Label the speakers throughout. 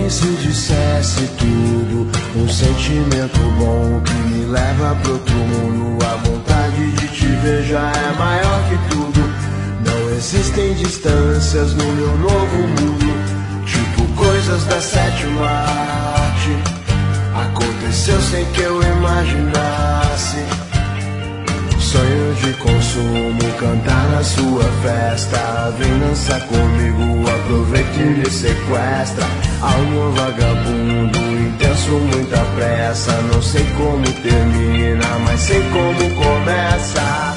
Speaker 1: E se dissesse tudo, um sentimento bom que me leva pro outro mundo. A vontade de te ver já é maior que tudo. Não existem distâncias no meu novo mundo, tipo coisas da sétima arte. Aconteceu sem que eu imaginasse. Sonho de consumo, cantar na sua festa. Vem dançar comigo, aproveita e me sequestra. Algo vagabundo, intenso, muita pressa. Não sei como termina, mas sei como começa.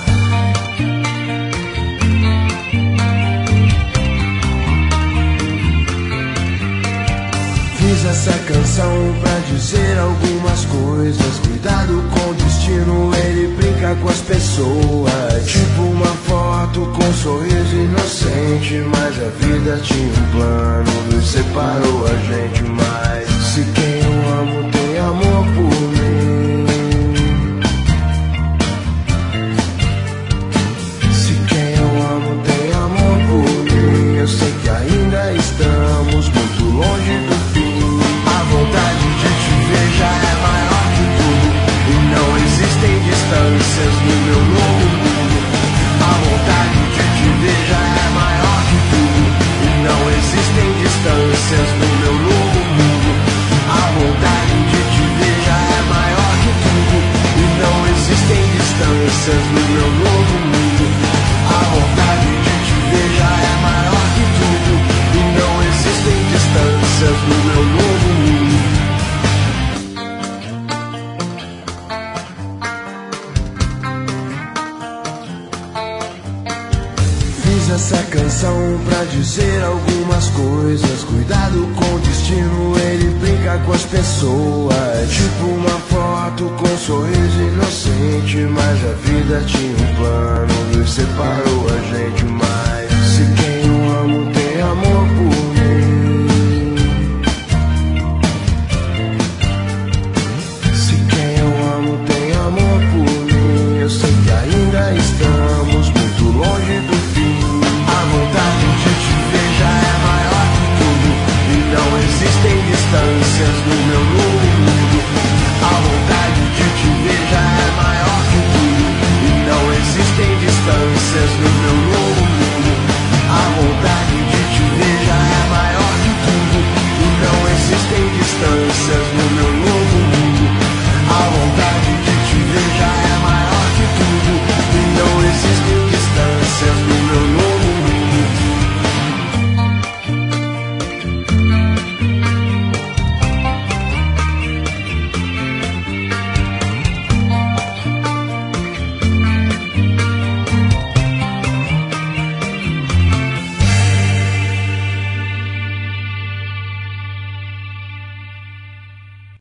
Speaker 1: Fiz essa canção pra dizer algumas coisas. Cuidado com o destino, ele brinca com as pessoas. Tipo uma foto com um sorriso inocente, mas a vida tinha um plano, nos separou a gente. Mas se quem eu amo tem amor por mim, se quem eu amo tem amor por mim, eu sei que ainda estamos muito longe do fim. A vontade de te ver já é maior que tudo, e não existem distâncias no meu novo mundo. A vontade de te ver já é maior que tudo, e não existem distâncias no meu novo mundo. A vontade de te ver já é maior que tudo, e não existem distâncias no meu novo mundo. A vontade de te ver já é maior que tudo, e não existem distâncias no meu novo mundo. Fiz essa canção pra dizer algumas coisas. Cuidado com o destino, ele brinca com as pessoas. Tipo uma foto com um sorriso inocente, mas a vida tinha um plano, nos separou a gente. Mas se quem eu amo tem amor por mim, se quem eu amo tem amor por mim, eu sei que ainda estamos